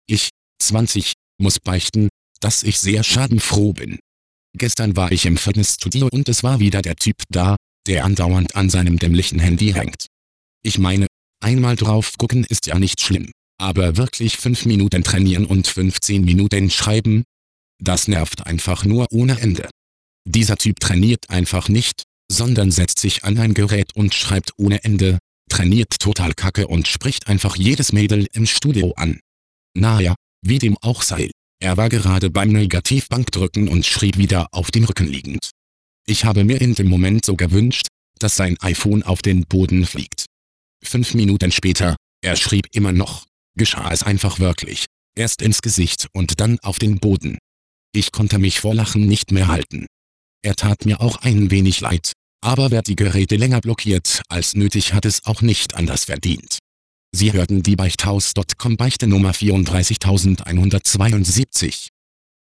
Ich, 20, muss beichten, dass ich sehr schadenfroh bin. Gestern war ich im Fitnessstudio und es war wieder der Typ da, der andauernd an seinem dämlichen Handy hängt. Ich meine, einmal drauf gucken ist ja nicht schlimm, aber wirklich 5 Minuten trainieren und 15 Minuten schreiben? Das nervt einfach nur ohne Ende. Dieser Typ trainiert einfach nicht, sondern setzt sich an ein Gerät und schreibt ohne Ende, trainiert total kacke und spricht einfach jedes Mädel im Studio an. Naja, wie dem auch sei. Er war gerade beim Negativbankdrücken und schrieb wieder auf dem Rücken liegend. Ich habe mir in dem Moment so gewünscht, dass sein iPhone auf den Boden fliegt. 5 Minuten später, er schrieb immer noch, geschah es einfach wirklich. Erst ins Gesicht und dann auf den Boden. Ich konnte mich vor Lachen nicht mehr halten. Er tat mir auch ein wenig leid, aber wer die Geräte länger blockiert als nötig, hat es auch nicht anders verdient. Sie hörten die Beichthaus.com Beichte Nummer 34172.